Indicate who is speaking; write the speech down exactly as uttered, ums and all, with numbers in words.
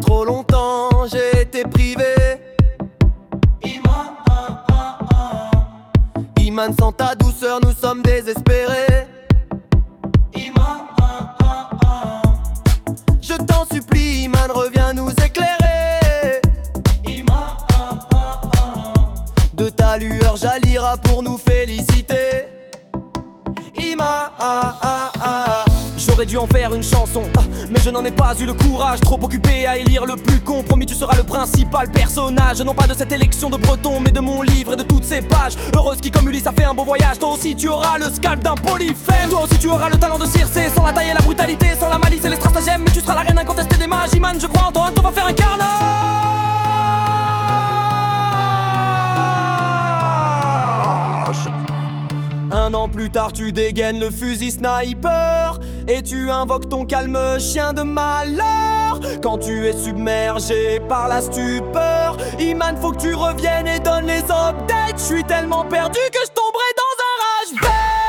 Speaker 1: trop longtemps, j'ai été privé. Iman, ah, ah, ah. Iman, sans ta douceur, nous sommes désespérés. Iman, ah, ah, ah. Je t'en supplie, Iman, reviens nous éclairer. Iman, ah, ah, ah. De ta lueur j'allira pour nous féliciter. Iman, ah, ah, ah. J'aurais dû en faire une chanson, mais je n'en ai pas eu le courage. Trop occupé à élire le plus con. Promis, tu seras le principal personnage. Non pas de cette élection de breton, mais de mon livre et de toutes ses pages. Heureuse qui comme Ulysse a fait un beau voyage. Toi aussi tu auras le scalp d'un polyphème. Toi aussi tu auras le talent de Circé. Sans la taille et la brutalité, sans la malice et les stratagèmes. Mais tu seras la reine incontestée des mages. Iman, je crois en toi, on va faire un carnage. Un an plus tard tu dégaines le fusil sniper et tu invoques ton calme chien de malheur. Quand tu es submergé par la stupeur, Iman, faut que tu reviennes et donnes les updates. Je suis tellement perdu que je tomberai dans un rage vert.